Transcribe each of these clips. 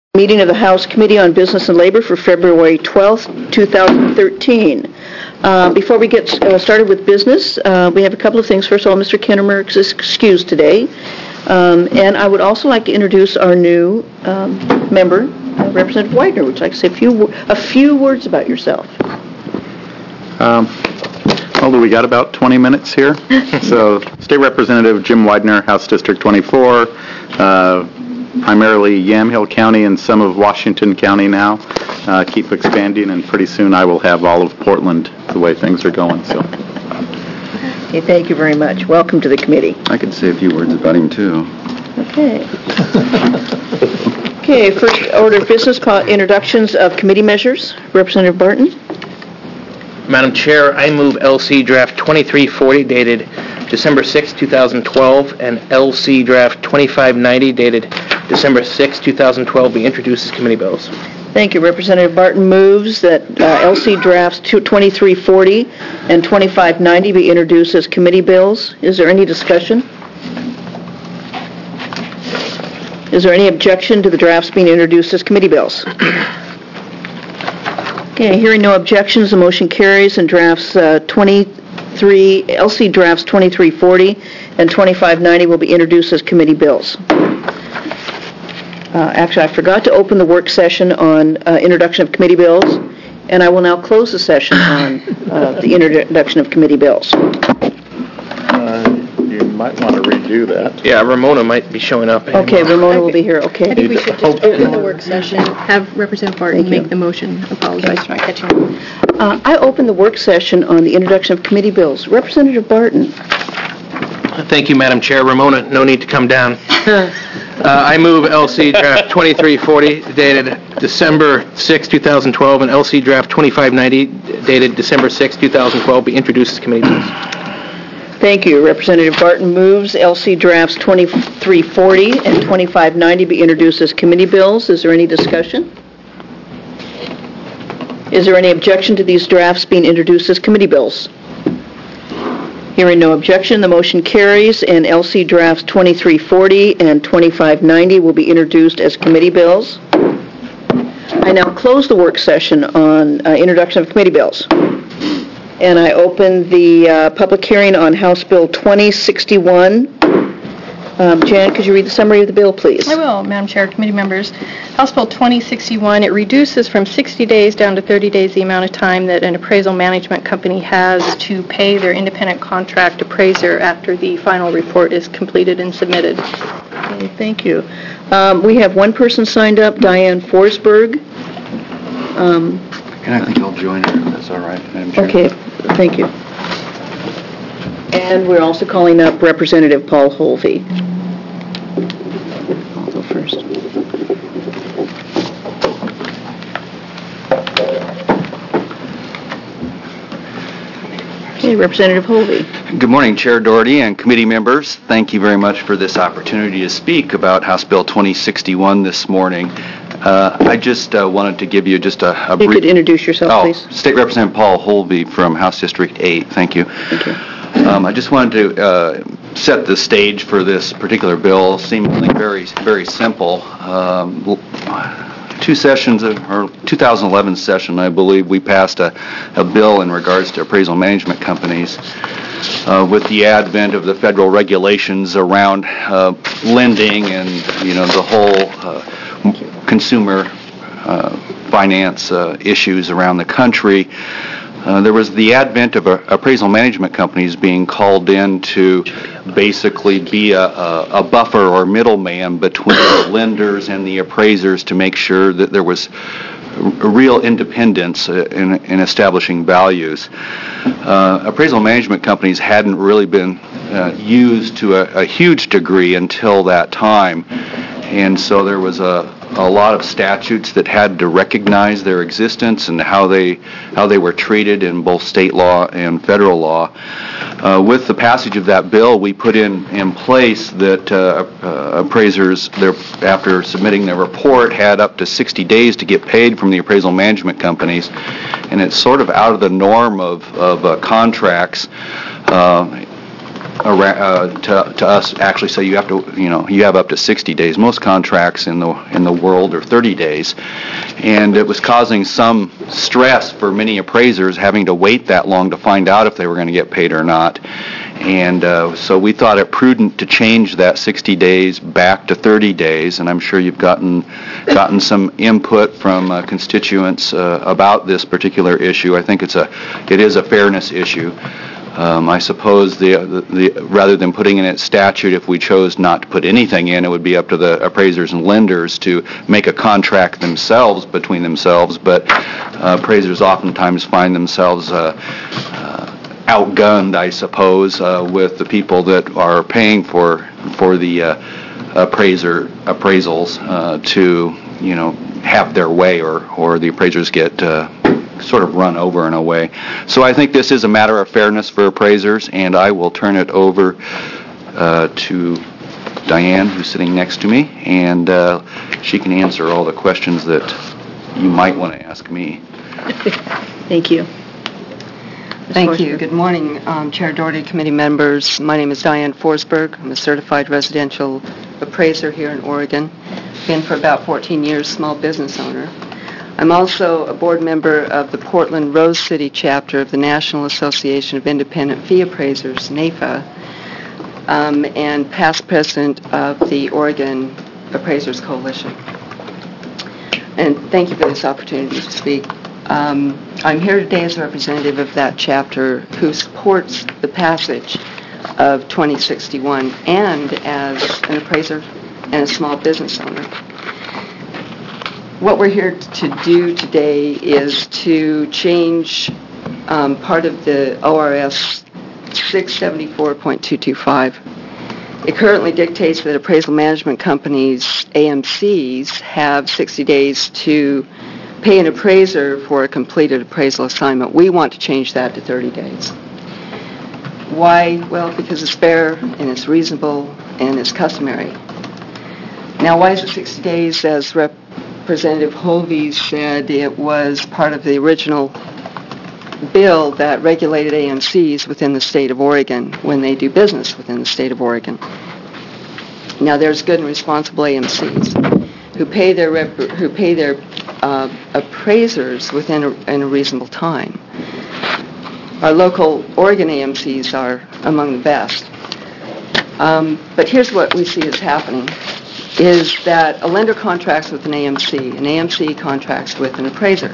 Meeting of the House Committee on Business and Labor for February 12th, 2013. Before we get started with business, we have a couple of things. First of all, Mr. Kinnemer is excused today. And I would also like to introduce our new member, Representative Widener. Would you like to say a few words about yourself? Well, we got about 20 minutes here. So, State Representative Jim Widener, House District 24, primarily Yamhill County and some of Washington County now. Keep expanding, and pretty soon I will have all of Portland the way things are going. So, okay, thank you very much. Welcome to the committee. I could say a few words about him, too. Okay. Okay, first order of business, introductions of committee measures. Representative Barton. Madam Chair, I move LC Draft 2340 dated December 6, 2012 and LC Draft 2590 dated December 6, 2012 be introduced as committee bills. Thank you. Representative Barton moves that LC Drafts 2340 and 2590 be introduced as committee bills. Is there any discussion? Is there any objection to the drafts being introduced as committee bills? Okay, hearing no objections, the motion carries, and LC Drafts 2340 and 2590 will be introduced as committee bills. Actually, I forgot to open the work session on introduction of committee bills, and I will now close the session on the introduction of committee bills. you might want to redo that. Yeah, Ramona might be showing up. Okay, Ramona will be here. Okay. I think we should just open the work session, have Representative Barton make the motion. Apologize for not catching up. I open the work session on the introduction of committee bills. Representative Barton. Thank you, Madam Chair. Ramona, no need to come down. I move LC Draft 2340 dated December 6, 2012 and LC Draft 2590 dated December 6, 2012 be introduced as committee bills. Thank you. Representative Barton moves LC Drafts 2340 and 2590 be introduced as committee bills. Is there any discussion? Is there any objection to these drafts being introduced as committee bills? Hearing no objection, the motion carries, and LC Drafts 2340 and 2590 will be introduced as committee bills. I now close the work session on introduction of committee bills. And I open the public hearing on House Bill 2061. Jan, could you read the summary of the bill, please? I will, Madam Chair, committee members. House Bill 2061, it reduces from 60 days down to 30 days the amount of time that an appraisal management company has to pay their independent contract appraiser after the final report is completed and submitted. Okay, thank you. We have one person signed up, Diane Forsberg. And I think I'll join her, if that's all right, Madam Chair. Okay, thank you. And we're also calling up Representative Paul Holvey. I'll go first. Okay, Representative Holvey. Good morning, Chair Doherty and committee members. Thank you very much for this opportunity to speak about House Bill 2061 this morning. I just wanted to give you just a brief... You could introduce yourself, please. State Representative Paul Holvey from House District 8. Thank you. Thank you. I just wanted to set the stage for this particular bill, seemingly very, very simple. 2 sessions, or 2011 session, I believe, we passed a bill in regards to appraisal management companies with the advent of the federal regulations around lending and, the whole consumer finance issues around the country. There was the advent of appraisal management companies being called in to basically be a buffer or middleman between the lenders and the appraisers to make sure that there was real independence in establishing values. Appraisal management companies hadn't really been used to a huge degree until that time, and so there was a lot of statutes that had to recognize their existence and how they were treated in both state law and federal law. With the passage of that bill, we put in place that appraisers, after submitting their report, had up to 60 days to get paid from the appraisal management companies, and it's sort of out of the norm of contracts. to us actually say you have to, you have up to 60 days. Most contracts in the world are 30 days. And it was causing some stress for many appraisers having to wait that long to find out if they were going to get paid or not. And so we thought it prudent to change that 60 days back to 30 days, and I'm sure you've gotten some input from constituents about this particular issue. I think it is a fairness issue. I suppose rather than putting in its statute, if we chose not to put anything in, it would be up to the appraisers and lenders to make a contract themselves between themselves, but appraisers oftentimes find themselves outgunned, I suppose, with the people that are paying for the appraisals to, have their way, or the appraisers get sort of run over in a way. So I think this is a matter of fairness for appraisers, and I will turn it over to Diane, who's sitting next to me, and she can answer all the questions that you might want to ask me. Thank you. Thank you. Good morning, Chair Doherty, committee members. My name is Diane Forsberg. I'm a certified residential appraiser here in Oregon. Been for about 14 years, small business owner. I'm also a board member of the Portland Rose City chapter of the National Association of Independent Fee Appraisers, NAIFA, and past president of the Oregon Appraisers Coalition. And thank you for this opportunity to speak. I'm here today as a representative of that chapter who supports the passage of 2061 and as an appraiser and a small business owner. What we're here to do today is to change part of the ORS 674.225. It currently dictates that appraisal management companies, AMCs, have 60 days to pay an appraiser for a completed appraisal assignment. We want to change that to 30 days. Why? Well, because it's fair and it's reasonable and it's customary. Now, why is it 60 days? As Representative Holvey said, it was part of the original bill that regulated AMCs within the state of Oregon when they do business within the state of Oregon. Now, there's good and responsible AMCs who pay their appraisers within a reasonable time. Our local Oregon AMCs are among the best. But here's what we see is happening, is that a lender contracts with an AMC contracts with an appraiser.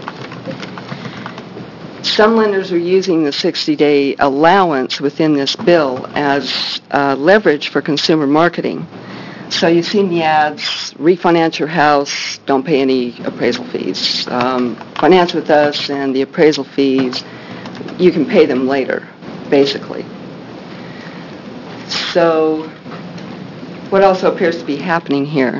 Some lenders are using the 60-day allowance within this bill as leverage for consumer marketing. So you've seen the ads, refinance your house, don't pay any appraisal fees. Finance with us and the appraisal fees, you can pay them later, basically. So what also appears to be happening here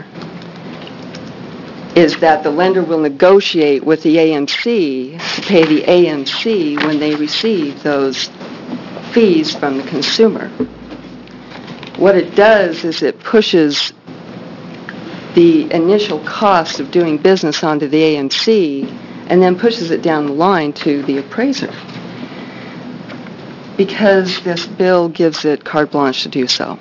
is that the lender will negotiate with the AMC to pay the AMC when they receive those fees from the consumer. What it does is it pushes the initial cost of doing business onto the AMC and then pushes it down the line to the appraiser, because this bill gives it carte blanche to do so.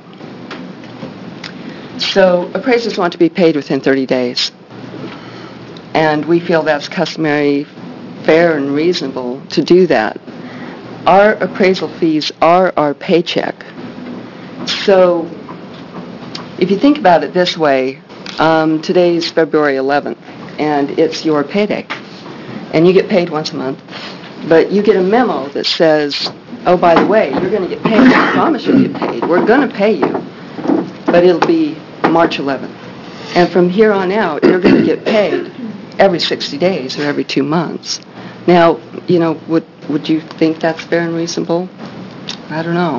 So appraisers want to be paid within 30 days, and we feel that's customary, fair, and reasonable to do that. Our appraisal fees are our paycheck. So if you think about it this way, today's February 11th, and it's your payday, and you get paid once a month, but you get a memo that says, oh, by the way, you're going to get paid. I promise you'll get paid. We're going to pay you, but it'll be March 11th. And from here on out, you're going to get paid every 60 days or every 2 months. Now, would you think that's fair and reasonable? I don't know.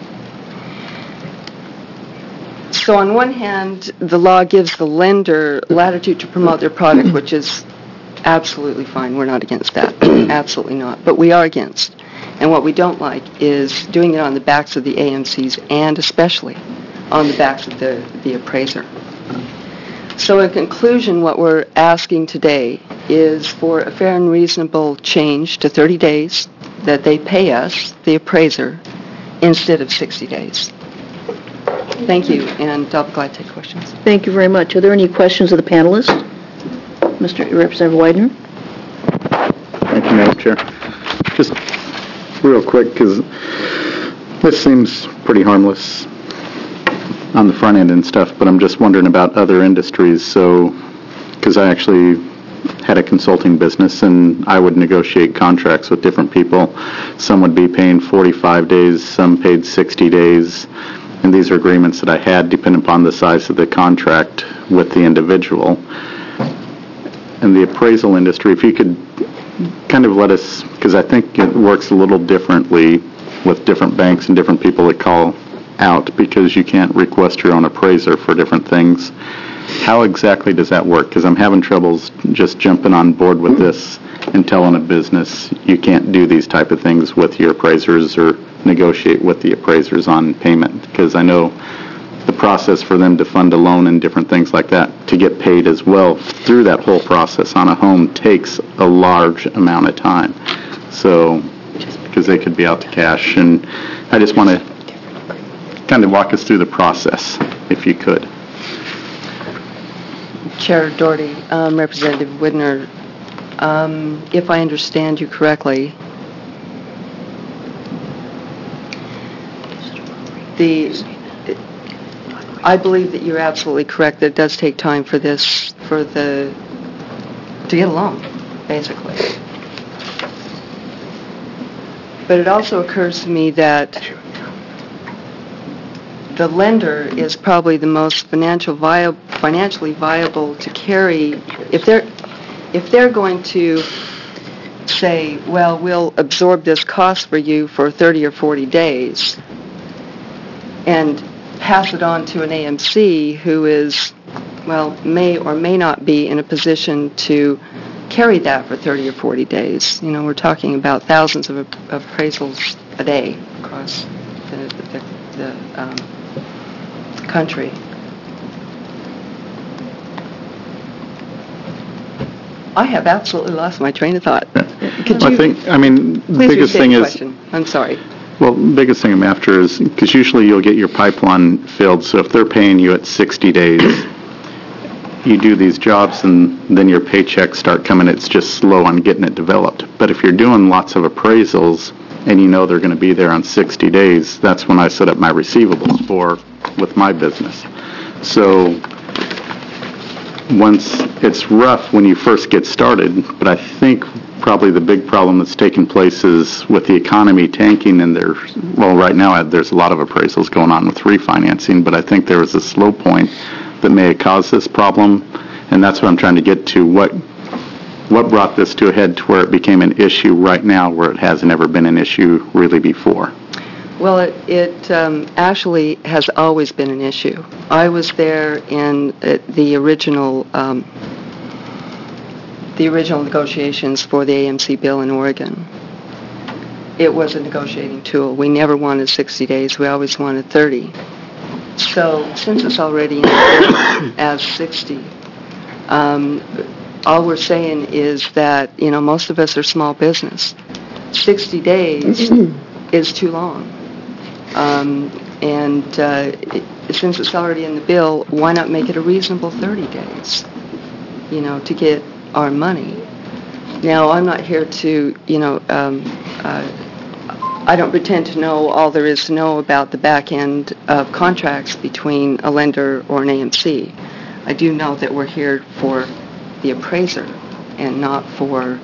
So on one hand, the law gives the lender latitude to promote their product, which is absolutely fine. We're not against that. Absolutely not. But we are against. And what we don't like is doing it on the backs of the AMCs, and especially on the backs of the appraiser. So in conclusion, what we're asking today is for a fair and reasonable change to 30 days that they pay us, the appraiser, instead of 60 days. Thank you, and I'll be glad to take questions. Thank you very much. Are there any questions of the panelists? Mr. Representative Widener? Thank you, Madam Chair. Just real quick, because this seems pretty harmless on the front end and stuff, but I'm just wondering about other industries. So, because I actually had a consulting business, and I would negotiate contracts with different people. Some would be paying 45 days, some paid 60 days, and these are agreements that I had depending upon the size of the contract with the individual. And the appraisal industry, if you could kind of let us, because I think it works a little differently with different banks and different people that call out, because you can't request your own appraiser for different things. How exactly does that work? Because I'm having troubles just jumping on board with this and telling a business you can't do these type of things with your appraisers or negotiate with the appraisers on payment. Because I know the process for them to fund a loan and different things like that to get paid as well through that whole process on a home takes a large amount of time. So, because they could be out to cash. And I just want to kind of walk us through the process, if you could. Chair Doherty, Representative Widner, if I understand you correctly, I believe that you're absolutely correct that it does take time for this, to get a loan, basically. But it also occurs to me that the lender is probably the most financially viable to carry. If they're going to say, well, we'll absorb this cost for you for 30 or 40 days and pass it on to an AMC who is, well, may or may not be in a position to carry that for 30 or 40 days. You know, we're talking about thousands of appraisals a day across the country. I have absolutely lost my train of thought. Could you the please biggest restate thing the is, question? I'm sorry. well, the biggest thing I'm after is, because usually you'll get your pipeline filled, so if they're paying you at 60 days, you do these jobs and then your paychecks start coming, it's just slow on getting it developed. But if you're doing lots of appraisals and you know they're going to be there on 60 days, that's when I set up my receivables with my business. So once it's rough when you first get started, but I think probably the big problem that's taking place is with the economy tanking, and right now there's a lot of appraisals going on with refinancing, but I think there was a slow point that may have caused this problem, and that's what I'm trying to get to. What brought this to a head to where it became an issue right now where it hasn't ever been an issue really before? Well, it actually has always been an issue. I was there in the original negotiations for the AMC bill in Oregon. It was a negotiating tool. We never wanted 60 days. We always wanted 30. So since it's already in the bill as 60, all we're saying is that, you know, most of us are small business. 60 days is too long. Since it's already in the bill, why not make it a reasonable 30 days, you know, to get our money? Now, I'm not here to, I don't pretend to know all there is to know about the back end of contracts between a lender or an AMC. I do know that we're here for the appraiser and not for,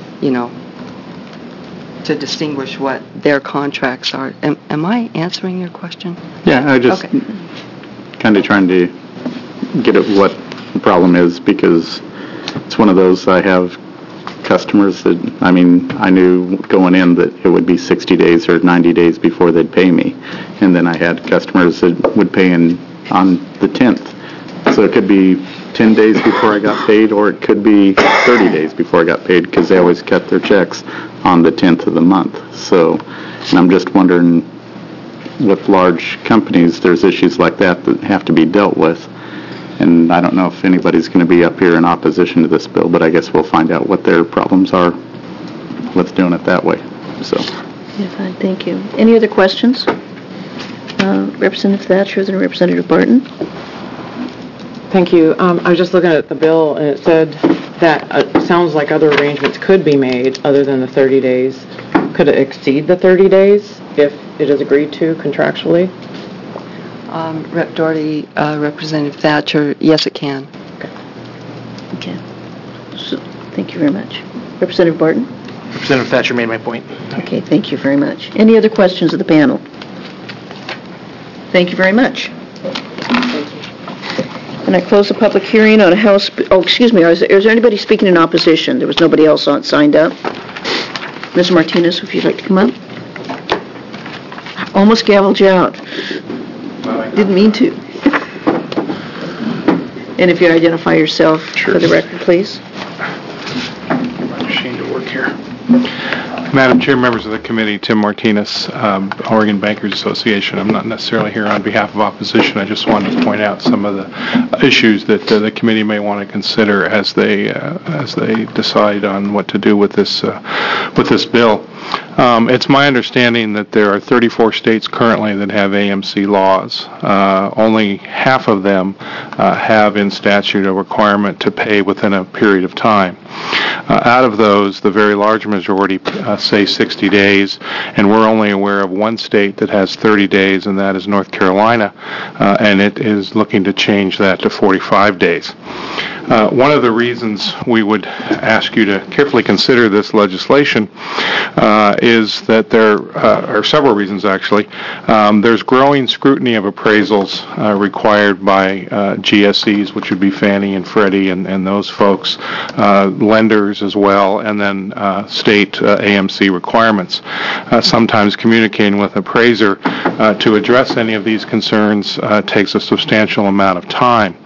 to distinguish what their contracts are. Am I answering your question? Yeah, I just kind of trying to get at what the problem is, because it's one of those, I have customers that, I knew going in that it would be 60 days or 90 days before they'd pay me. And then I had customers that would pay on the 10th. So it could be 10 days before I got paid, or it could be 30 days before I got paid, because they always cut their checks on the 10th of the month. So, and I'm just wondering, with large companies, there's issues like that have to be dealt with. And I don't know if anybody's going to be up here in opposition to this bill, but I guess we'll find out what their problems are with doing it that way. So. Yeah, fine, thank you. Any other questions? Representative Thatcher, then Representative Barton. Thank you. I was just looking at the bill, and it said that it sounds like other arrangements could be made other than the 30 days. Could it exceed the 30 days if it is agreed to contractually? Rep. Doherty, Representative Thatcher, yes, it can. Okay. So, thank you very much. Representative Barton? Representative Thatcher made my point. Okay, thank you very much. Any other questions of the panel? Thank you very much. And I close the public hearing on House... Oh, excuse me, is there anybody speaking in opposition? There was nobody else signed up. Ms. Martinez, if you'd like to come up. I almost gavelled you out. Didn't mean to. And if you identify yourself for the record, please. I'm ashamed to work here. Madam Chair, members of the committee, Tim Martinez, Oregon Bankers Association. I'm not necessarily here on behalf of opposition. I just wanted to point out some of the issues that the committee may want to consider as they decide on what to do with this bill. It's my understanding that there are 34 states currently that have AMC laws. Only half of them have in statute a requirement to pay within a period of time. Out of those, the very large majority say 60 days, and we're only aware of one state that has 30 days, and that is North Carolina, and it is looking to change that to 45 days. One of the reasons we would ask you to carefully consider this legislation is that there are several reasons, actually. There's growing scrutiny of appraisals required by GSEs, which would be Fannie and Freddie and those folks, lenders as well, and then state AMC requirements. Sometimes communicating with appraiser to address any of these concerns takes a substantial amount of time.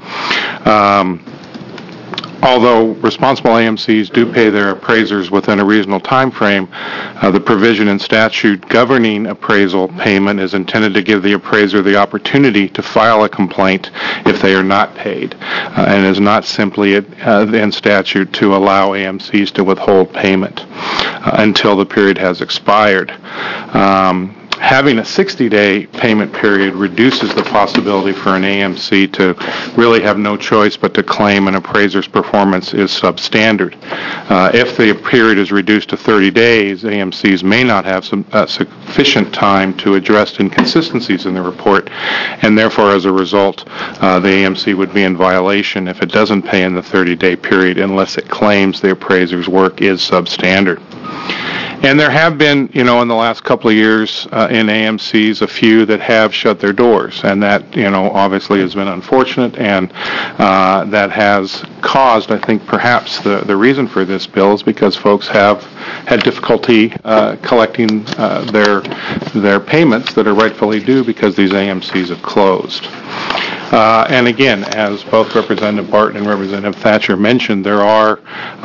Although responsible AMCs do pay their appraisers within a reasonable time frame, the provision in statute governing appraisal payment is intended to give the appraiser the opportunity to file a complaint if they are not paid, and is not simply in statute to allow AMCs to withhold payment until the period has expired. Having a 60-day payment period reduces the possibility for an AMC to really have no choice but to claim an appraiser's performance is substandard. If the period is reduced to 30 days, AMCs may not have sufficient time to address inconsistencies in the report, and therefore, as a result, the AMC would be in violation if it doesn't pay in the 30-day period unless it claims the appraiser's work is substandard. And there have been, in the last couple of years in AMCs, a few that have shut their doors, and that, obviously has been unfortunate, and that has caused, I think, perhaps the reason for this bill is because folks have had difficulty collecting their payments that are rightfully due because these AMCs have closed. And again, as both Representative Barton and Representative Thatcher mentioned, there are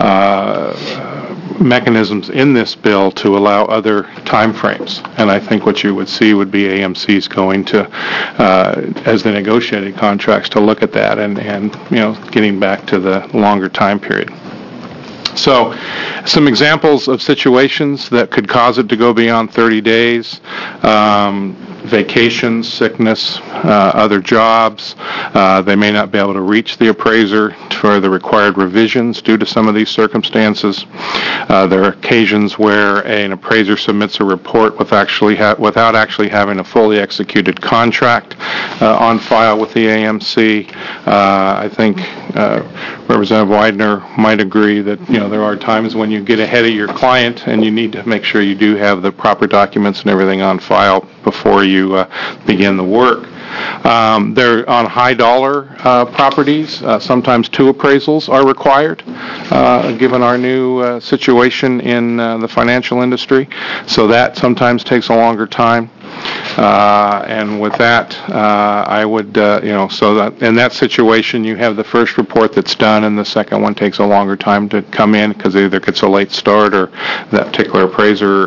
mechanisms in this bill to allow other time frames. And I think what you would see would be AMCs going to, as they negotiated contracts, to look at that and getting back to the longer time period. So, some examples of situations that could cause it to go beyond 30 days. Vacations, sickness, other jobs. They may not be able to reach the appraiser for the required revisions due to some of these circumstances. There are occasions where an appraiser submits a report without actually having a fully executed contract on file with the AMC. I think Representative Widener might agree that there are times when you get ahead of your client and you need to make sure you do have the proper documents and everything on file before you begin the work. They're on high-dollar properties. Sometimes 2 appraisals are required, given our new situation in the financial industry. So that sometimes takes a longer time. And with that, I would, so that in that situation, you have the first report that's done, and the second one takes a longer time to come in because either gets a late start or that particular appraiser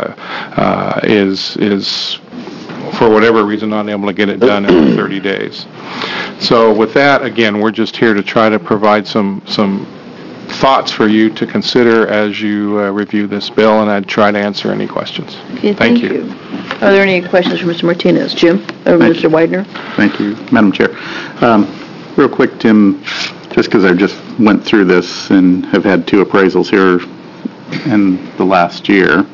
is for whatever reason not able to get it done in 30 days. So with that, again, we're just here to try to provide some thoughts for you to consider as you review this bill, and I'd try to answer any questions. Okay, Thank you. Are there any questions for Mr. Martinez? Jim? Or Thank Mr. you. Widener? Thank you, Madam Chair. Real quick, Tim, just because I just went through this and have had 2 appraisals here in the last year,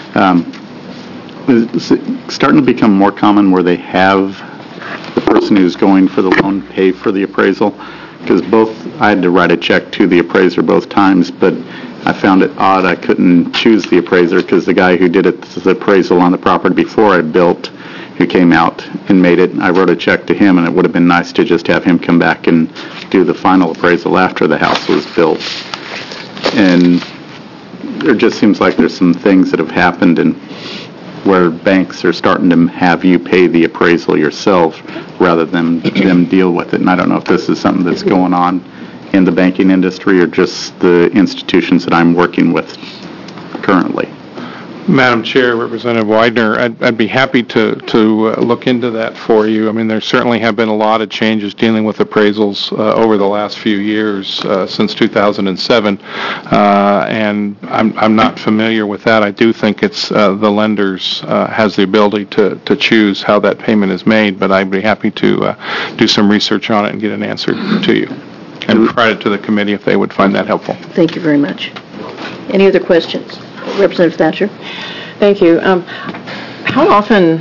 is it starting to become more common where they have the person who's going for the loan pay for the appraisal? Because I had to write a check to the appraiser both times, but I found it odd I couldn't choose the appraiser because the guy who did the appraisal on the property before I built, who came out and made it, I wrote a check to him, and it would have been nice to just have him come back and do the final appraisal after the house was built. And there just seems like there's some things that have happened and where banks are starting to have you pay the appraisal yourself rather than them deal with it. And I don't know if this is something that's going on in the banking industry or just the institutions that I'm working with currently. Madam Chair, Representative Widener, I'd be happy to look into that for you. I mean, there certainly have been a lot of changes dealing with appraisals over the last few years since 2007, and I'm not familiar with that. I do think it's the lenders has the ability to choose how that payment is made, but I'd be happy to do some research on it and get an answer to you and provide it to the committee if they would find that helpful. Thank you very much. Any other questions? Representative Thatcher? Thank you. How often,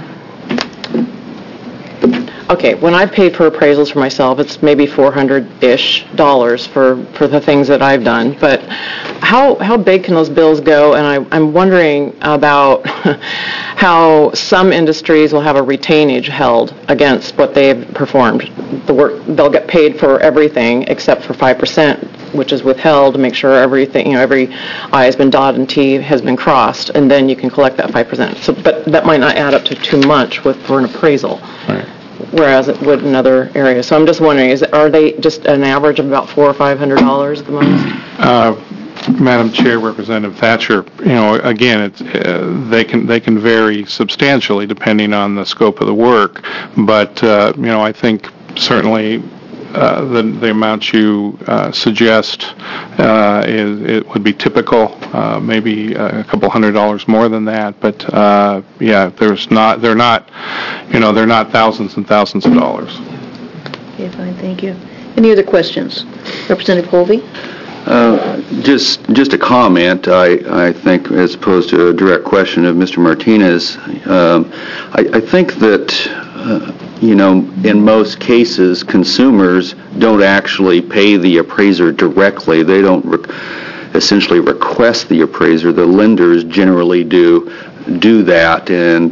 okay, when I've paid for appraisals for myself, it's maybe $400-ish for the things that I've done, but how big can those bills go? And I'm wondering about how some industries will have a retainage held against what they've performed. The work, they'll get paid for everything except for 5%, which is withheld to make sure everything, every I has been dotted and T has been crossed, and then you can collect that 5%. So, but that might not add up to too much for an appraisal, Right. Whereas it would in other areas. So I'm just wondering, are they just an average of about $400 or $500 at the most? Madam Chair, Representative Thatcher, again, they can vary substantially depending on the scope of the work, but I think certainly the amount you suggest it would be typical, maybe a couple $100 more than that, but they're not thousands and thousands of dollars. Okay, fine, thank you. Any other questions? Representative Colby? Just a comment, I think, as opposed to a direct question of Mr. Martinez. I think that, in most cases, consumers don't actually pay the appraiser directly. They don't essentially request the appraiser. The lenders generally do that, and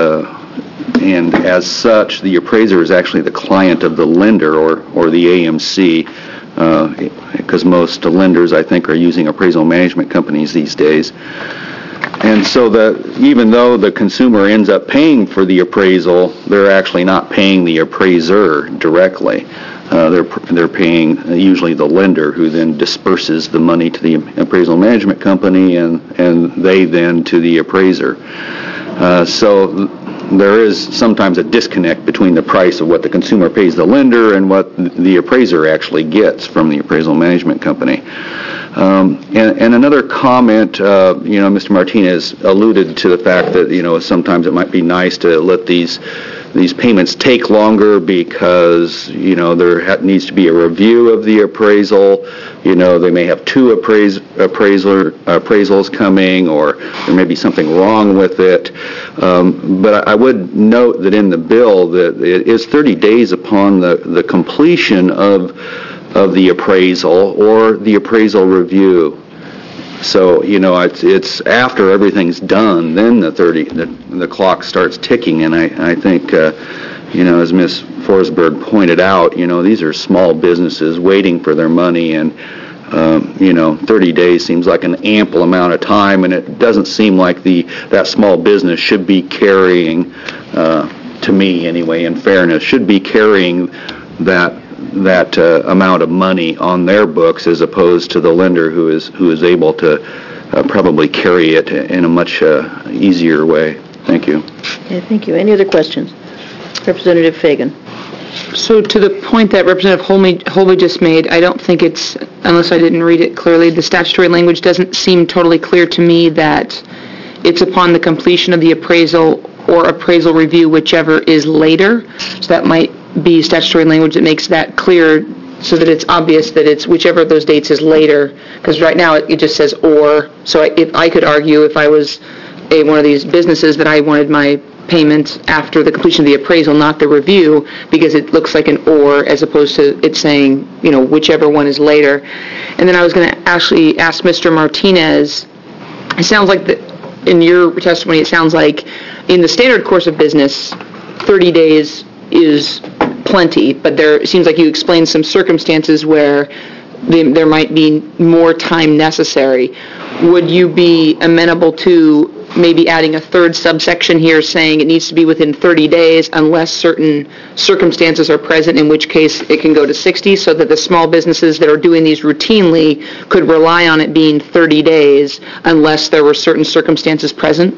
as such, the appraiser is actually the client of the lender or the AMC, because most lenders, I think, are using appraisal management companies these days. And so even though the consumer ends up paying for the appraisal, they're actually not paying the appraiser directly. They're paying usually the lender, who then disperses the money to the appraisal management company, and they then to the appraiser. So there is sometimes a disconnect between the price of what the consumer pays the lender and what the appraiser actually gets from the appraisal management company. And another comment, Mr. Martinez alluded to the fact that, sometimes it might be nice to let these payments take longer because, there needs to be a review of the appraisal. They may have 2 appraisals coming, or there may be something wrong with it. But I would note that in the bill that it is 30 days upon the completion of the appraisal or the appraisal review. So, it's after everything's done, then the clock starts ticking, and I think, as Ms. Forsberg pointed out, these are small businesses waiting for their money, and 30 days seems like an ample amount of time, and it doesn't seem like that small business should be carrying, to me anyway, in fairness, should be carrying that amount of money on their books, as opposed to the lender who is able to probably carry it in a much easier way. Thank you. Okay, thank you. Any other questions? Representative Fagan. So to the point that Representative Holby just made, I don't think it's, unless I didn't read it clearly, the statutory language doesn't seem totally clear to me that it's upon the completion of the appraisal or appraisal review, whichever is later. So that might be statutory language that makes that clear so that it's obvious that it's whichever of those dates is later, because right now it just says or. So if I could argue, if I was one of these businesses, that I wanted my payment after the completion of the appraisal, not the review, because it looks like an or as opposed to it saying, whichever one is later. And then I was going to actually ask Mr. Martinez, it sounds like in your testimony, it sounds like in the standard course of business, 30 days is plenty, but it seems like you explained some circumstances where there might be more time necessary. Would you be amenable to maybe adding a third subsection here saying it needs to be within 30 days unless certain circumstances are present, in which case it can go to 60, so that the small businesses that are doing these routinely could rely on it being 30 days unless there were certain circumstances present?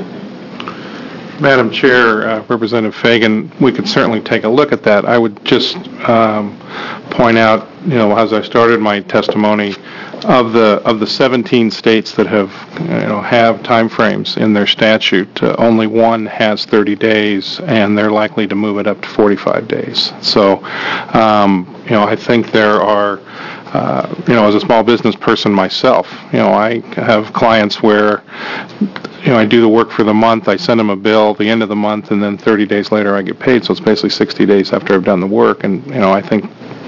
Madam Chair, Representative Fagan, we could certainly take a look at that. I would just point out, as I started my testimony, of the 17 states that have timeframes in their statute, only one has 30 days, and they're likely to move it up to 45 days. So, I think there are, as a small business person myself, I have clients where I do the work for the month, I send them a bill at the end of the month, and then 30 days later I get paid, so it's basically 60 days after I've done the work, and, I think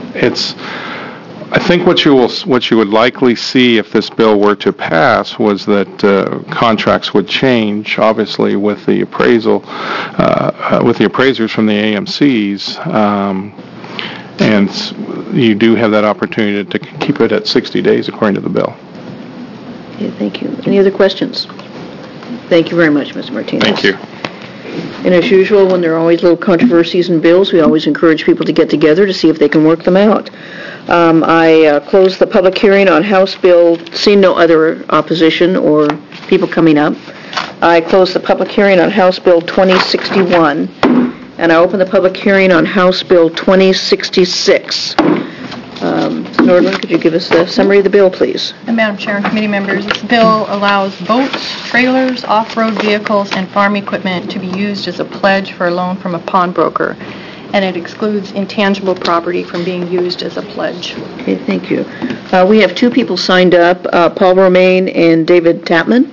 what you would likely see if this bill were to pass was that contracts would change, obviously, with the appraisal, with the appraisers from the AMCs, and you do have that opportunity to keep it at 60 days according to the bill. Okay, thank you. Any other questions? Thank you very much, Mr. Martinez. Thank you. And as usual, when there are always little controversies in bills, we always encourage people to get together to see if they can work them out. I close the public hearing on House Bill, seeing no other opposition or people coming up. I close the public hearing on House Bill 2061, and I open the public hearing on House Bill 2066. Nordlund, could you give us the summary of the bill, please? Madam Chair and committee members, this bill allows boats, trailers, off-road vehicles, and farm equipment to be used as a pledge for a loan from a pawnbroker, and it excludes intangible property from being used as a pledge. Okay, thank you. We have two people signed up, Paul Romaine and David Tapman.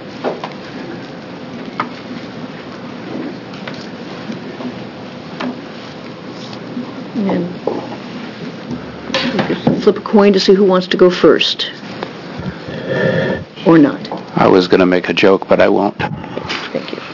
And flip a coin to see who wants to go first. Or not. I was going to make a joke, but I won't. Thank you.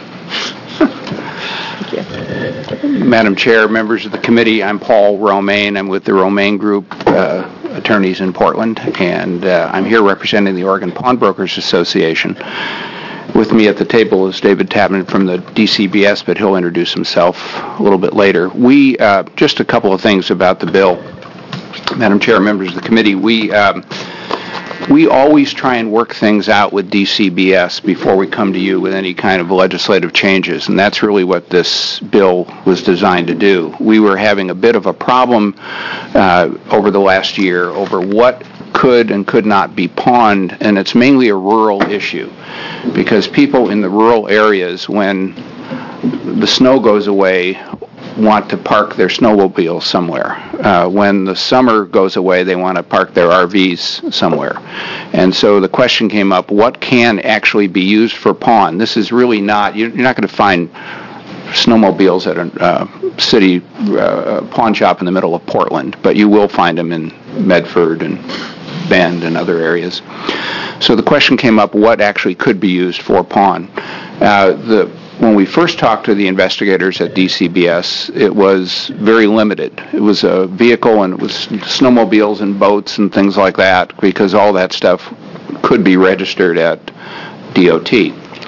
Madam Chair, members of the committee, I'm Paul Romaine. I'm with the Romaine Group attorneys in Portland, and I'm here representing the Oregon Pawnbrokers Association. With me at the table is David Tapman from the DCBS, but he'll introduce himself a little bit later. Just a couple of things about the bill. Madam Chair, members of the committee, we always try and work things out with DCBS before we come to you with any kind of legislative changes, and that's really what this bill was designed to do. We were having a bit of a problem over the last year over what could and could not be pawned, and it's mainly a rural issue because people in the rural areas, when the snow goes away, want to park their snowmobiles somewhere. When the summer goes away, they want to park their RVs somewhere. And so the question came up, what can actually be used for pawn? This is really not, you're not going to find snowmobiles at a city pawn shop in the middle of Portland, but you will find them in Medford and Bend and other areas. So the question came up, what actually could be used for pawn? When we first talked to the investigators at DCBS, it was very limited. It was a vehicle, and it was snowmobiles and boats and things like that, because all that stuff could be registered at DOT.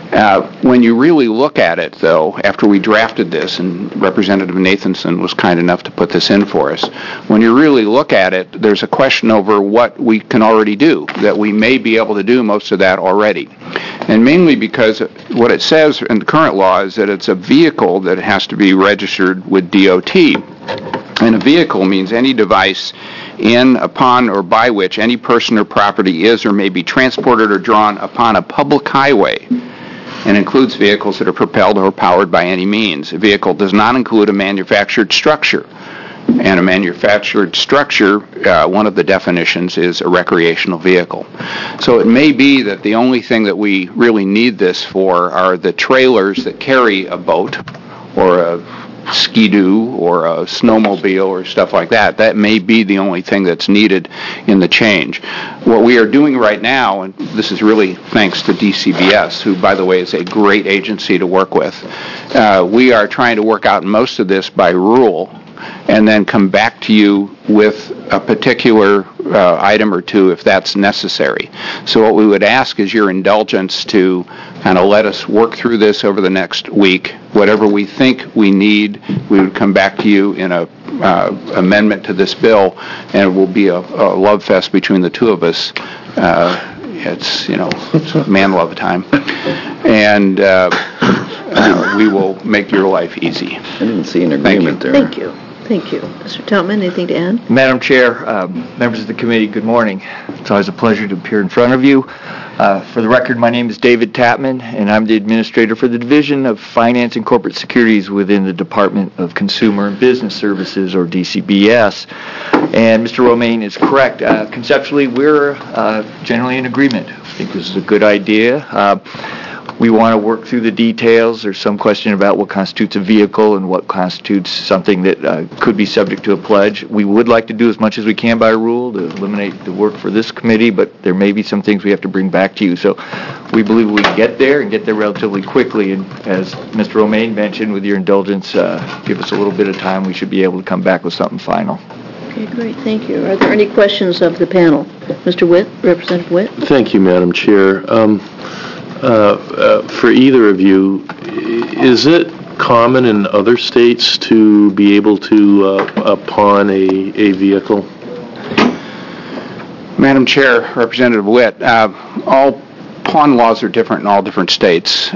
When you really look at it, though, after we drafted this, and Representative Nathanson was kind enough to put this in for us, when you really look at it, there's a question over what we can already do, that we may be able to do most of that already. And mainly because what it says in the current law is that it's a vehicle that has to be registered with DOT. And a vehicle means any device in, upon, or by which any person or property is or may be transported or drawn upon a public highway, and includes vehicles that are propelled or powered by any means. A vehicle does not include a manufactured structure. And a manufactured structure, one of the definitions is a recreational vehicle. So it may be that the only thing that we really need this for are the trailers that carry a boat or a ski-doo or a snowmobile or stuff like that. That may be the only thing that's needed in the change. What we are doing right now, and this is really thanks to DCBS, who, by the way, is a great agency to work with, we are trying to work out most of this by rule and then come back to you with a particular item or two if that's necessary. So what we would ask is your indulgence to kind of let us work through this over the next week. Whatever we think we need, we would come back to you in a amendment to this bill, and it will be a love fest between the two of us. It's man love time. And we will make your life easy. I didn't see an agreement there. Thank you. Thank you. Mr. Toutman, anything to add? Madam Chair, members of the committee, good morning. It's always a pleasure to appear in front of you. For the record, my name is David Tapman, and I'm the administrator for the Division of Finance and Corporate Securities within the Department of Consumer and Business Services, or DCBS. And Mr. Romaine is correct. Conceptually, we're generally in agreement. I think this is a good idea. We want to work through the details. There's some question about what constitutes a vehicle and what constitutes something that could be subject to a pledge. We would like to do as much as we can by rule to eliminate the work for this committee, but there may be some things we have to bring back to you. So we believe we can get there and get there relatively quickly. And as Mr. Romaine mentioned, with your indulgence, give us a little bit of time. We should be able to come back with something final. Okay, great. Thank you. Are there any questions of the panel? Mr. Witt, Representative Witt? Thank you, Madam Chair. For either of you, is it common in other states to be able to pawn a vehicle? Madam Chair, Representative Witt, all pawn laws are different in all different states.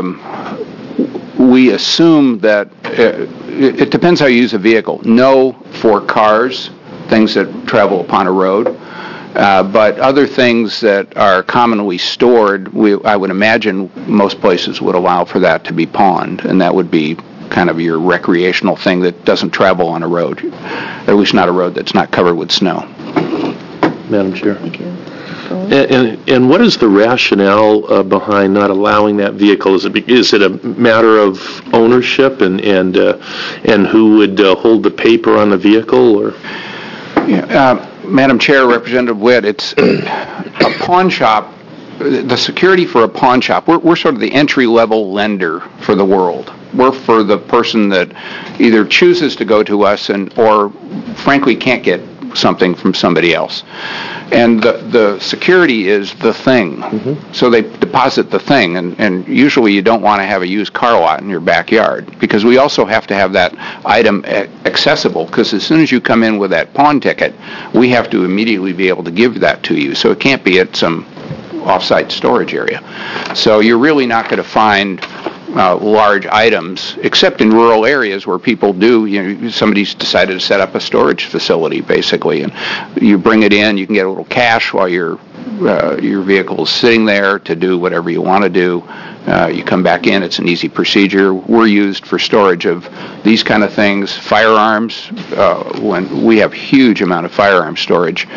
We assume that it depends how you use a vehicle. No for cars, things that travel upon a road. But other things that are commonly stored, I would imagine most places would allow for that to be pawned, and that would be kind of your recreational thing that doesn't travel on a road, or at least not a road that's not covered with snow. Madam Chair. Thank you. And what is the rationale behind not allowing that vehicle? Is it a matter of ownership and who would hold the paper on the vehicle, or? Yeah, Madam Chair, Representative Witt, it's a pawn shop. The security for a pawn shop, we're sort of the entry-level lender for the world. We're for the person that either chooses to go to us or frankly can't get something from somebody else. And the security is the thing. Mm-hmm. So they deposit the thing, and usually you don't want to have a used car lot in your backyard, because we also have to have that item accessible, because as soon as you come in with that pawn ticket, we have to immediately be able to give that to you. So it can't be at some off-site storage area. So you're really not going to find large items, except in rural areas where people do, somebody's decided to set up a storage facility, basically, and you bring it in, you can get a little cash while your vehicle is sitting there to do whatever you want to do. You come back in, it's an easy procedure. We're used for storage of these kind of things. Firearms, when we have huge amount of firearm storage,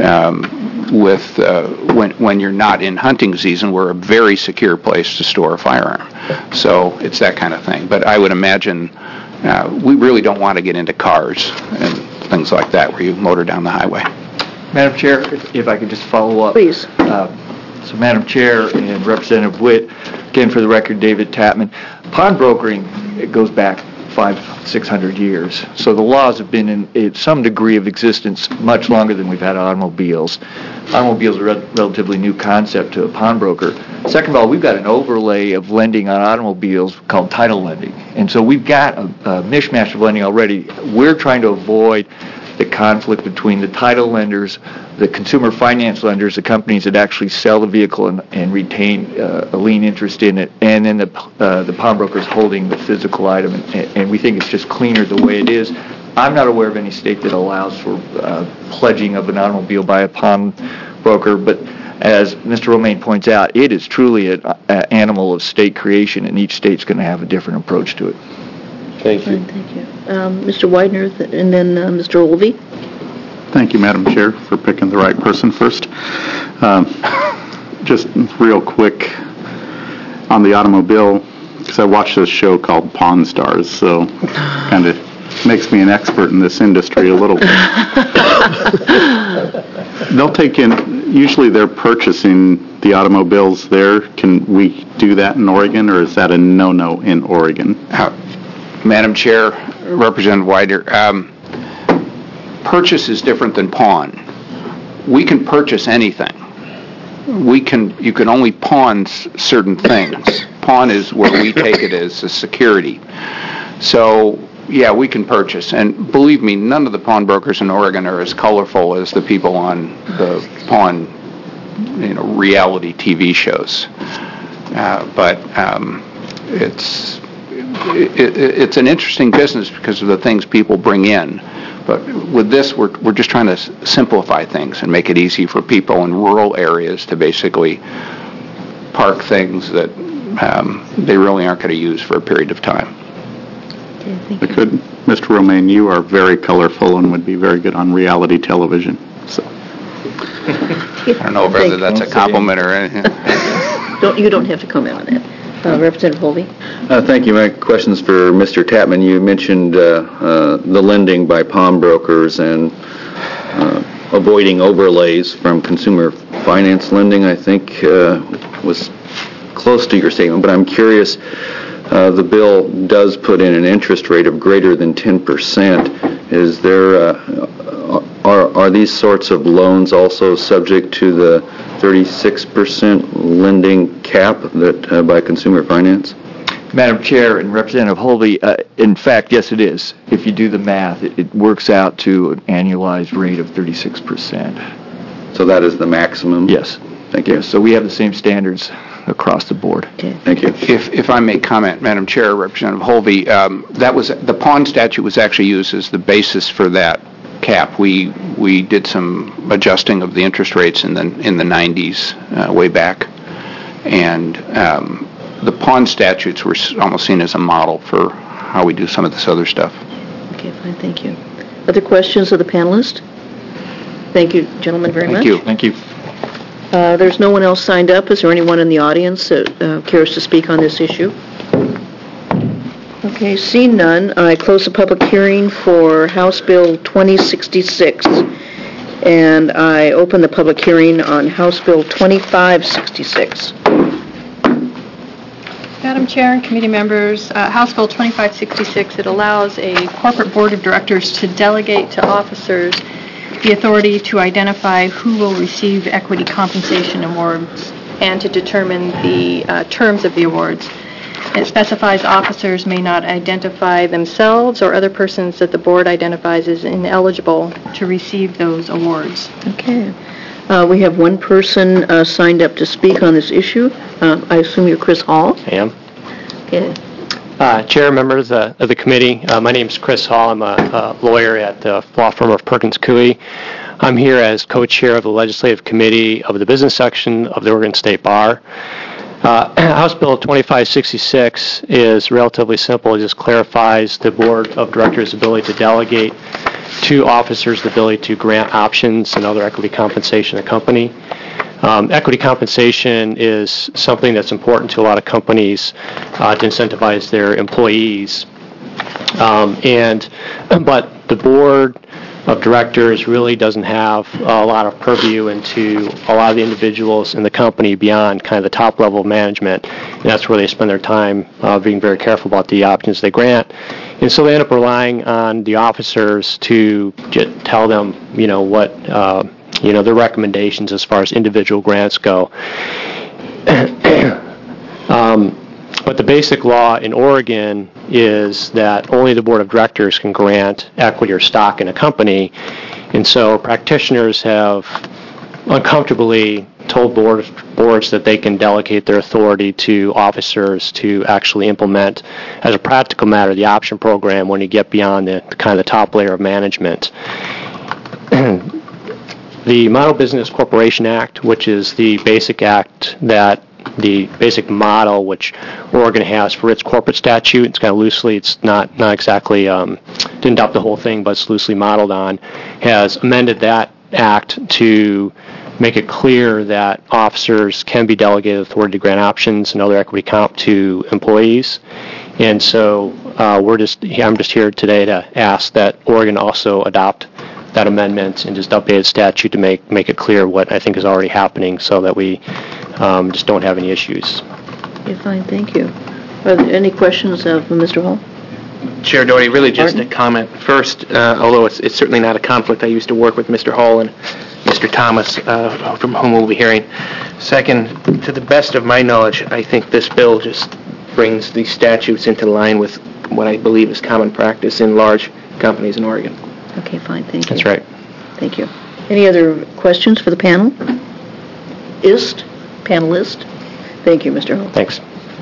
when you're not in hunting season, we're a very secure place to store a firearm. So it's that kind of thing. But I would imagine we really don't want to get into cars and things like that where you motor down the highway. Madam Chair, if I could just follow up. Please. So Madam Chair and Representative Witt, again for the record, David Tapman, pawnbrokering, it goes back 500-600 years. So the laws have been in some degree of existence much longer than we've had automobiles. Automobiles are a relatively new concept to a pawnbroker. Second of all, we've got an overlay of lending on automobiles called title lending. And so we've got a mishmash of lending already. We're trying to avoid the conflict between the title lenders, the consumer finance lenders, the companies that actually sell the vehicle and retain a lien interest in it, and then the pawnbrokers holding the physical item. And we think it's just cleaner the way it is. I'm not aware of any state that allows for pledging of an automobile by a pawnbroker, but as Mr. Romaine points out, it is truly an animal of state creation, and each state's going to have a different approach to it. Thank you. Thank you. Mr. Widener, and then Mr. Olvey. Thank you, Madam Chair, for picking the right person first. Just real quick on the automobile, because I watched this show called Pawn Stars, so kind of makes me an expert in this industry a little bit. They'll take in, usually they're purchasing the automobiles there. Can we do that in Oregon, or is that a no-no in Oregon? Madam Chair, Representative Widener, purchase is different than pawn. We can purchase anything. You can only pawn certain things. Pawn is where we take it as a security. So, yeah, we can purchase. And believe me, none of the pawnbrokers in Oregon are as colorful as the people on the pawn, reality TV shows. But it's an interesting business because of the things people bring in. But with this, we're just trying to simplify things and make it easy for people in rural areas to basically park things that they really aren't going to use for a period of time. Okay, thank you. Mr. Romaine, you are very colorful and would be very good on reality television. So. I don't know whether that's a compliment or anything. You don't have to comment on that. Representative Holvey. Thank you. My question is for Mr. Tapman. You mentioned the lending by pawnbrokers and avoiding overlays from consumer finance lending, I think, was close to your statement. But I'm curious, the bill does put in an interest rate of greater than 10%. Is there, are these sorts of loans also subject to the 36% lending cap that by consumer finance? Madam Chair and Representative Holvey, in fact, yes, it is. If you do the math, it works out to an annualized rate of 36%. So that is the maximum? Yes. Thank you. Yes, so we have the same standards across the board. Okay. Thank you. If I may comment, Madam Chair, Representative Holvey, the pawn statute was actually used as the basis for that cap. We did some adjusting of the interest rates in the 90s, way back, and the pawn statutes were almost seen as a model for how we do some of this other stuff. Okay, fine, thank you. Other questions of the panelists? Thank you, gentlemen, very much. Thank you. There's no one else signed up. Is there anyone in the audience that cares to speak on this issue? Okay, seeing none, I close the public hearing for House Bill 2066, and I open the public hearing on House Bill 2566. Madam Chair and committee members, House Bill 2566, it allows a corporate board of directors to delegate to officers the authority to identify who will receive equity compensation awards and to determine the terms of the awards. It specifies officers may not identify themselves or other persons that the board identifies as ineligible to receive those awards. Okay. We have one person signed up to speak on this issue. I assume you're Chris Hall? I am. Okay. Chair, members of the committee, my name is Chris Hall. I'm a lawyer at the law firm of Perkins Coie. I'm here as co-chair of the Legislative Committee of the Business Section of the Oregon State Bar. House Bill 2566 is relatively simple. It just clarifies the Board of Directors' ability to delegate to officers the ability to grant options and other equity compensation to a company. Equity compensation is something that's important to a lot of companies to incentivize their employees. But the Board of Directors really doesn't have a lot of purview into a lot of the individuals in the company beyond kind of the top level of management. And that's where they spend their time being very careful about the options they grant And so they end up relying on the officers to tell them, what, their recommendations as far as individual grants go. But the basic law in Oregon is that only the board of directors can grant equity or stock in a company, and so practitioners have uncomfortably told boards that they can delegate their authority to officers to actually implement, as a practical matter, the option program when you get beyond the kind of the top layer of management. The Model Business Corporation Act, which is the basic act that the basic model which Oregon has for its corporate statute, it's kind of loosely, it's not exactly, didn't adopt the whole thing, but it's loosely modeled on, has amended that act to make it clear that officers can be delegated authority to grant options and other equity comp to employees. And so I'm just here today to ask that Oregon also adopt that amendment and just update the statute to make it clear what I think is already happening so that we just don't have any issues. Okay, fine, thank you. Are there any questions of Mr. Hall? Chair Doherty, really just a comment. First, although it's certainly not a conflict, I used to work with Mr. Hall and Mr. Thomas, from whom we'll be hearing. Second, to the best of my knowledge, I think this bill just brings these statutes into line with what I believe is common practice in large companies in Oregon. Okay, fine, thank you. That's right. Thank you. Any other questions for the panel? Panelist? Thank you, Mr. Hall. Thanks.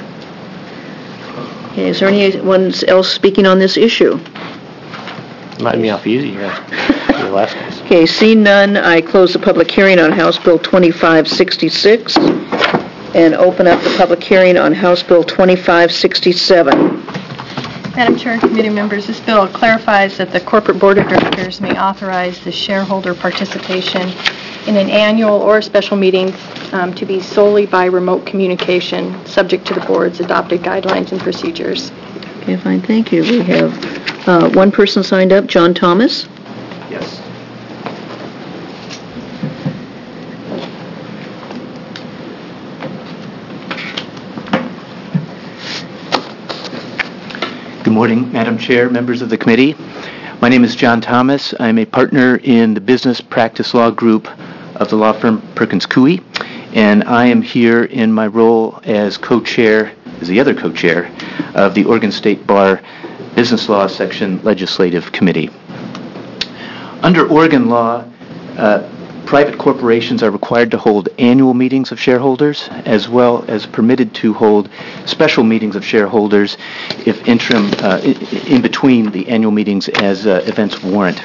Okay, is there anyone else speaking on this issue? Letting me off easy here. Okay, seeing none, I close the public hearing on House Bill 2566 and open up the public hearing on House Bill 2567. Madam Chair and committee members, this bill clarifies that the corporate board of directors may authorize the shareholder participation in an annual or special meeting to be solely by remote communication, subject to the board's adopted guidelines and procedures. Okay, fine, thank you. We have one person signed up, John Thomas. Yes. Good morning, Madam Chair, members of the committee. My name is John Thomas. I'm a partner in the Business Practice Law Group of the law firm Perkins Coie, and I am here in my role as co-chair, as the other co-chair, of the Oregon State Bar Business Law Section Legislative Committee. Under Oregon law, private corporations are required to hold annual meetings of shareholders as well as permitted to hold special meetings of shareholders if interim in between the annual meetings as events warrant.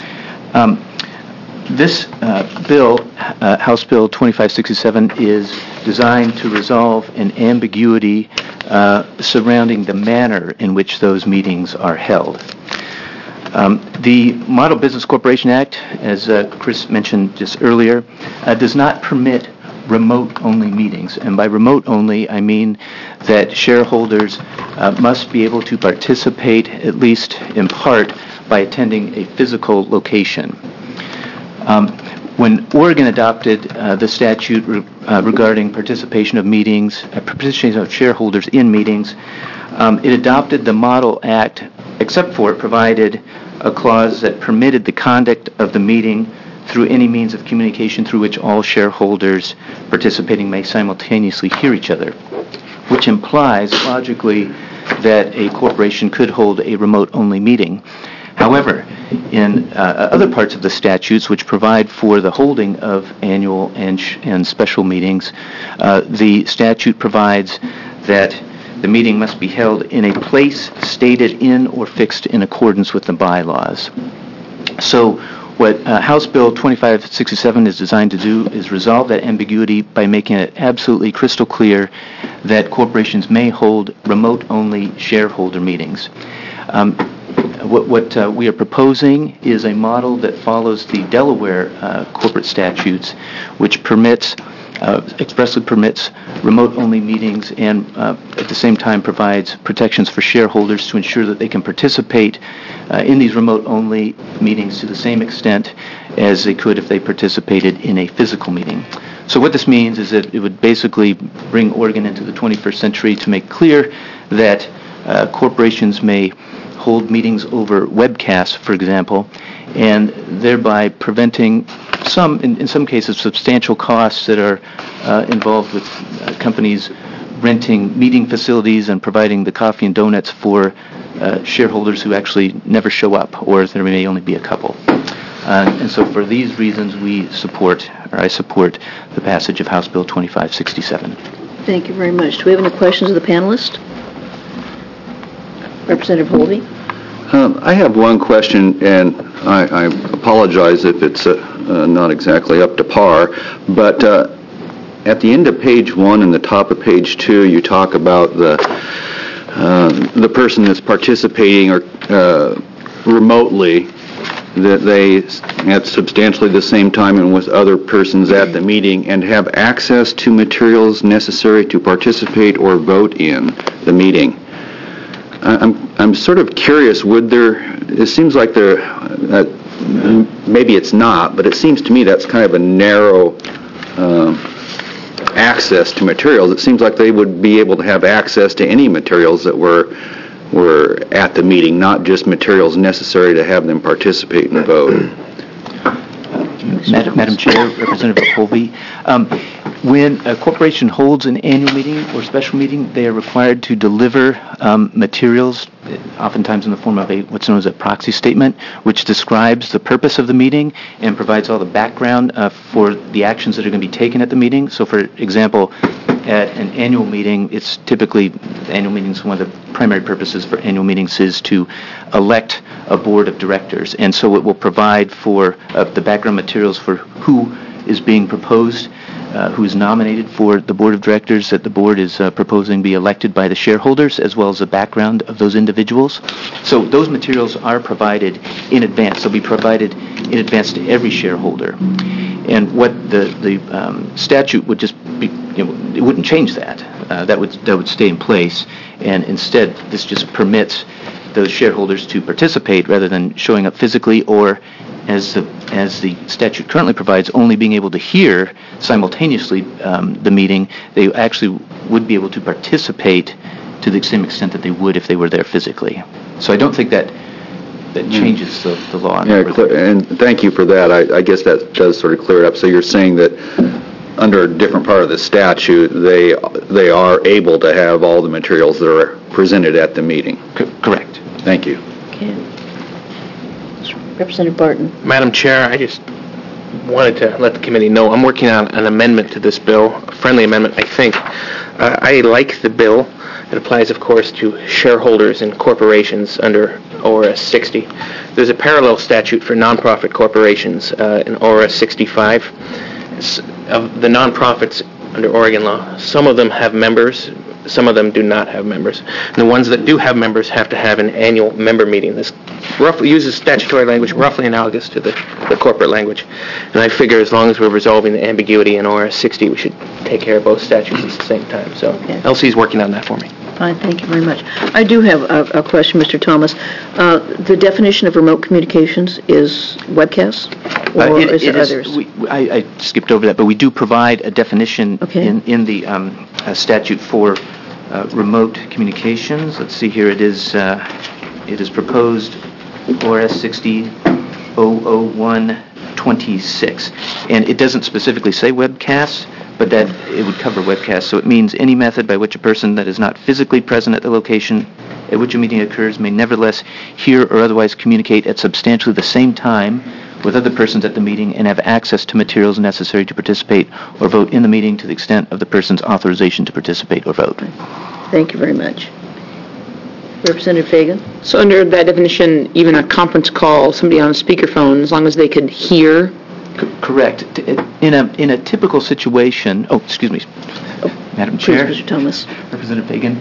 This bill, House Bill 2567, is designed to resolve an ambiguity surrounding the manner in which those meetings are held. The Model Business Corporation Act, as Chris mentioned just earlier, does not permit remote-only meetings. And by remote-only, I mean that shareholders must be able to participate, at least in part, by attending a physical location. When Oregon adopted the statute regarding participation of shareholders in meetings, it adopted the Model Act, except for it provided a clause that permitted the conduct of the meeting through any means of communication through which all shareholders participating may simultaneously hear each other, which implies logically that a corporation could hold a remote-only meeting. However, in other parts of the statutes which provide for the holding of annual and special meetings, the statute provides that the meeting must be held in a place stated in or fixed in accordance with the bylaws. So what House Bill 2567 is designed to do is resolve that ambiguity by making it absolutely crystal clear that corporations may hold remote-only shareholder meetings. What we are proposing is a model that follows the Delaware corporate statutes, which expressly permits remote-only meetings and at the same time provides protections for shareholders to ensure that they can participate in these remote-only meetings to the same extent as they could if they participated in a physical meeting. So what this means is that it would basically bring Oregon into the 21st century to make clear that corporations may hold meetings over webcasts, for example, and thereby preventing in some cases, substantial costs that are involved with companies renting meeting facilities and providing the coffee and donuts for shareholders who actually never show up, or there may only be a couple. And so for these reasons, I support the passage of House Bill 2567. Thank you very much. Do we have any questions of the panelists? Representative Holvey? I have one question, and I apologize if it's not exactly up to par, but at the end of page 1 and the top of page 2, you talk about the person that's participating or remotely, that they at substantially the same time and with other persons at the meeting and have access to materials necessary to participate or vote in the meeting. I'm sort of curious, it seems like maybe it's not, but it seems to me that's kind of a narrow access to materials. It seems like they would be able to have access to any materials that were at the meeting, not just materials necessary to have them participate and vote. Madam Chair, Representative Holvey, when a corporation holds an annual meeting or special meeting, they are required to deliver materials, oftentimes in the form of what's known as a proxy statement, which describes the purpose of the meeting and provides all the background for the actions that are going to be taken at the meeting. So, for example, at an annual meeting, it's typically, annual meetings, one of the primary purposes for annual meetings is to elect a board of directors. And so it will provide for the background materials for who is being proposed, who is nominated for the board of directors that the board is proposing be elected by the shareholders, as well as the background of those individuals. So those materials are provided in advance. They'll be provided in advance to every shareholder. And what the statute would just be, it wouldn't change that. That would stay in place. And instead, this just permits those shareholders to participate rather than showing up physically, or as the statute currently provides, only being able to hear simultaneously the meeting. They actually would be able to participate to the same extent that they would if they were there physically. So I don't think that changes the law. Yeah, and thank you for that. I guess that does sort of clear it up. So you're saying that under a different part of the statute, they are able to have all the materials that are presented at the meeting. Correct. Thank you. Okay. Representative Barton. Madam Chair, I just wanted to let the committee know I'm working on an amendment to this bill, a friendly amendment, I think. I like the bill. It applies, of course, to shareholders and corporations under ORS 60. There's a parallel statute for nonprofit corporations in ORS 65. Of the nonprofits under Oregon law, some of them have members, some of them do not have members. And the ones that do have members have to have an annual member meeting. This roughly uses statutory language roughly analogous to the corporate language. And I figure as long as we're resolving the ambiguity in ORS 60, we should take care of both statutes at the same time. So LC is working on that for me. Fine, thank you very much. I do have a question, Mr. Thomas. The definition of remote communications is webcasts, or is it others? I skipped over that, but we do provide a definition in the statute for remote communications. Let's see here. It is proposed ORS 60-001-26, and it doesn't specifically say webcasts, but that it would cover webcasts. So it means any method by which a person that is not physically present at the location at which a meeting occurs may nevertheless hear or otherwise communicate at substantially the same time with other persons at the meeting and have access to materials necessary to participate or vote in the meeting to the extent of the person's authorization to participate or vote. Thank you very much. Representative Fagan? So under that definition, even a conference call, somebody on a speakerphone, as long as they could hear? Correct. In a typical situation, Madam Chair. Please, Mr. Thomas. Representative Fagan.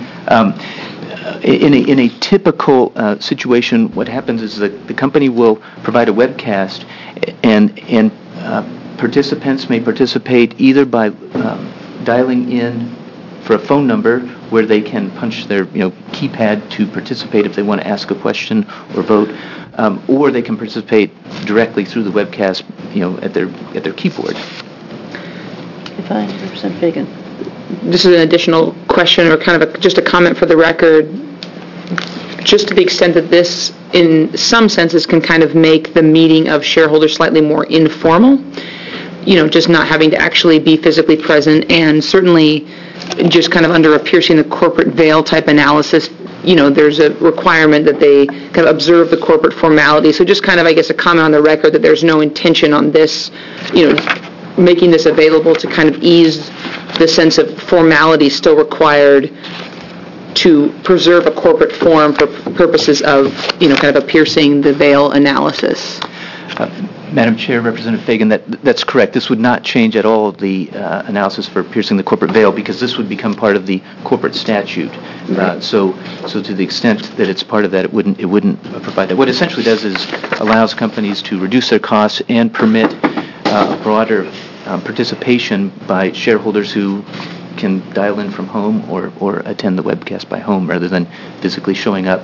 In a typical situation, what happens is that the company will provide a webcast, and participants may participate either by dialing in for a phone number where they can punch their keypad to participate if they want to ask a question or vote, or they can participate directly through the webcast, at their keyboard. Okay, fine. Representative Fagan. This is an additional question or kind of just a comment for the record. just to the extent that this, in some senses, can kind of make the meeting of shareholders slightly more informal, just not having to actually be physically present, and certainly just kind of under a piercing the corporate veil type analysis, there's a requirement that they kind of observe the corporate formality. So just kind of, I guess, a comment on the record that there's no intention on this, making this available to kind of ease the sense of formality still required to preserve a corporate form for purposes of, kind of a piercing the veil analysis. Madam Chair, Representative Fagan, that's correct. This would not change at all the analysis for piercing the corporate veil, because this would become part of the corporate statute. So to the extent that it's part of that, it wouldn't provide that. What it essentially does is allows companies to reduce their costs and permit a broader participation by shareholders who can dial in from home or attend the webcast by home rather than physically showing up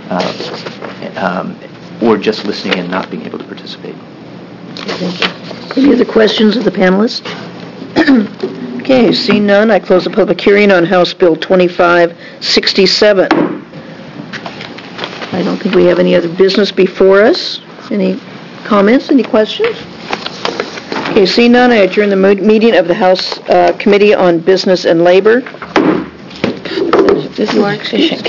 or just listening and not being able to participate. Any other questions of the panelists? Okay, seeing none, I close the public hearing on House Bill 2567. I don't think we have any other business before us. Any comments, any questions? Okay, seeing none, I adjourn the meeting of the House Committee on Business and Labor. This is efficient.